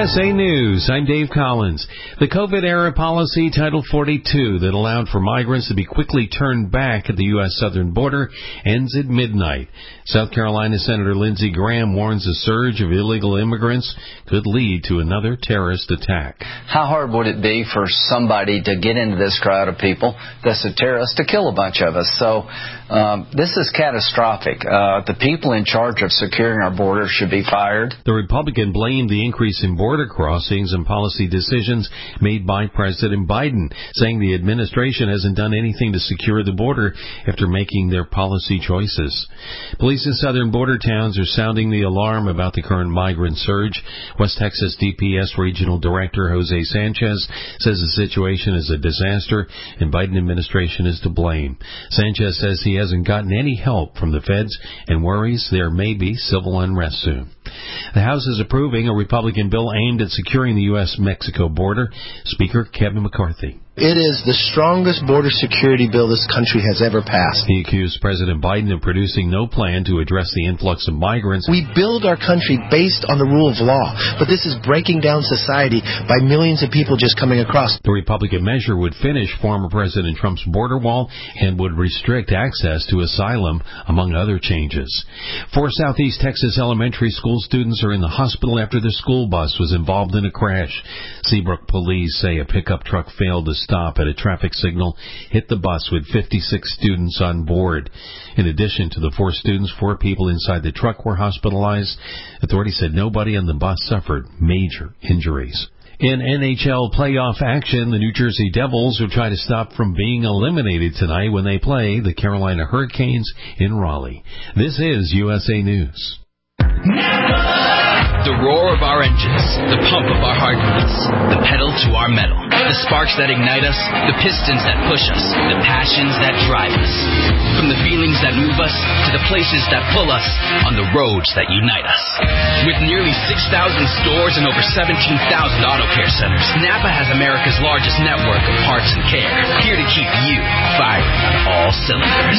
USA News, I'm Dave Collins. The COVID-era policy, Title 42, that allowed for migrants to be quickly turned back at the U.S. southern border, ends at midnight. South Carolina Senator Lindsey Graham warns a surge of illegal immigrants could lead to another terrorist attack. How hard would it be for somebody to get into this crowd of people that's a terrorist to kill a bunch of us? So this is catastrophic. The people in charge of securing our border should be fired. The Republican blamed the increase in border crossings and policy decisions made by President Biden, saying the administration hasn't done anything to secure the border after making their policy choices. Police in southern border towns are sounding the alarm about the current migrant surge. West Texas DPS Regional Director Jose Sanchez says the situation is a disaster and Biden administration is to blame. Sanchez says he hasn't gotten any help from the feds and worries there may be civil unrest soon. The House is approving a Republican bill aimed at securing the U.S.-Mexico border. Speaker Kevin McCarthy. It is the strongest border security bill this country has ever passed. He accused President Biden of producing no plan to address the influx of migrants. We build our country based on the rule of law, but this is breaking down society by millions of people just coming across. The Republican measure would finish former President Trump's border wall and would restrict access to asylum, among other changes. 4 Southeast Texas elementary school students are in the hospital after their school bus was involved in a crash. Seabrook police say a pickup truck failed to stop at a traffic signal, hit the bus with 56 students on board. In addition to the 4 students, 4 people inside the truck were hospitalized. Authorities said nobody on the bus suffered major injuries. In NHL playoff action, the New Jersey Devils will try to stop from being eliminated tonight when they play the Carolina Hurricanes in Raleigh. This is USA News. The roar of our engines, the pump of our heartbeats, the pedal to our metal, the sparks that ignite us, the pistons that push us, the passions that drive us. From the feelings that move us to the places that pull us on the roads that unite us. With nearly 6,000 stores and over 17,000 auto care centers, Napa has America's largest network of parts and care, here to keep you firing on all cylinders.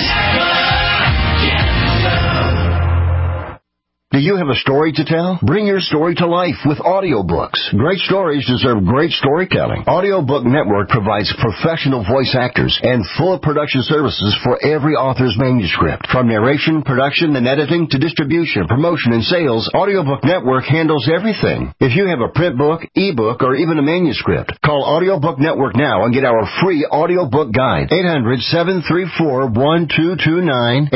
Do you have a story to tell? Bring your story to life with audiobooks. Great stories deserve great storytelling. Audiobook Network provides professional voice actors and full production services for every author's manuscript. From narration, production, and editing to distribution, promotion, and sales, Audiobook Network handles everything. If you have a print book, ebook, or even a manuscript, call Audiobook Network now and get our free audiobook guide. 800-734-1229.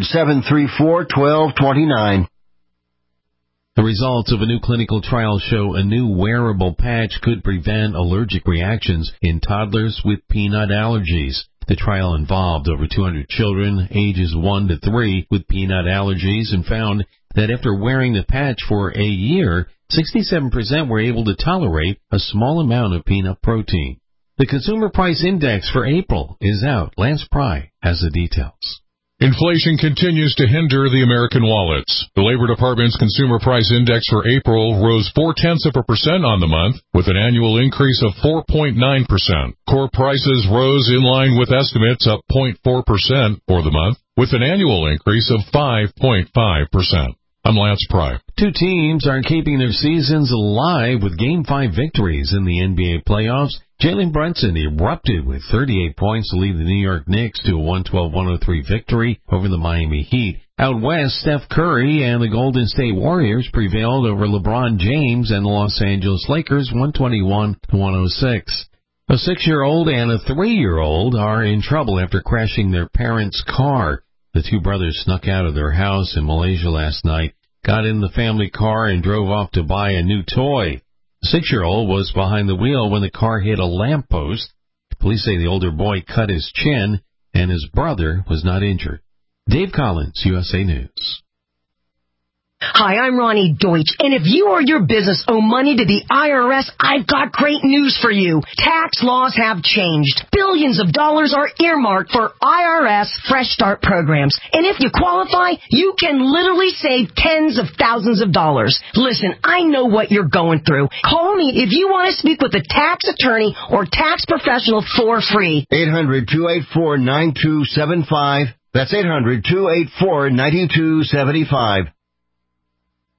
800-734-1229. The results of a new clinical trial show a new wearable patch could prevent allergic reactions in toddlers with peanut allergies. The trial involved over 200 children, ages 1 to 3, with peanut allergies and found that after wearing the patch for a year, 67% were able to tolerate a small amount of peanut protein. The Consumer Price Index for April is out. Lance Pry has the details. Inflation continues to hinder the American wallets. The Labor Department's Consumer Price Index for April rose 0.4% on the month, with an annual increase of 4.9%. Core prices rose in line with estimates, up 0.4% for the month, with an annual increase of 5.5%. I'm Lance Pry. 2 teams are keeping their seasons alive with Game 5 victories in the NBA playoffs. Jalen Brunson erupted with 38 points to lead the New York Knicks to a 112-103 victory over the Miami Heat. Out west, Steph Curry and the Golden State Warriors prevailed over LeBron James and the Los Angeles Lakers 121-106. A 6-year-old and a 3-year-old are in trouble after crashing their parents' car. The 2 brothers snuck out of their house in Malaysia last night, got in the family car, and drove off to buy a new toy. The 6-year-old was behind the wheel when the car hit a lamppost. Police say the older boy cut his chin, and his brother was not injured. Dave Collins, USA News. Hi, I'm Ronnie Deutsch, and if you or your business owe money to the IRS, I've got great news for you. Tax laws have changed. Billions of dollars are earmarked for IRS Fresh Start programs, and if you qualify, you can literally save tens of thousands of dollars. Listen, I know what you're going through. Call me if you want to speak with a tax attorney or tax professional for free. 800-284-9275. That's 800-284-9275.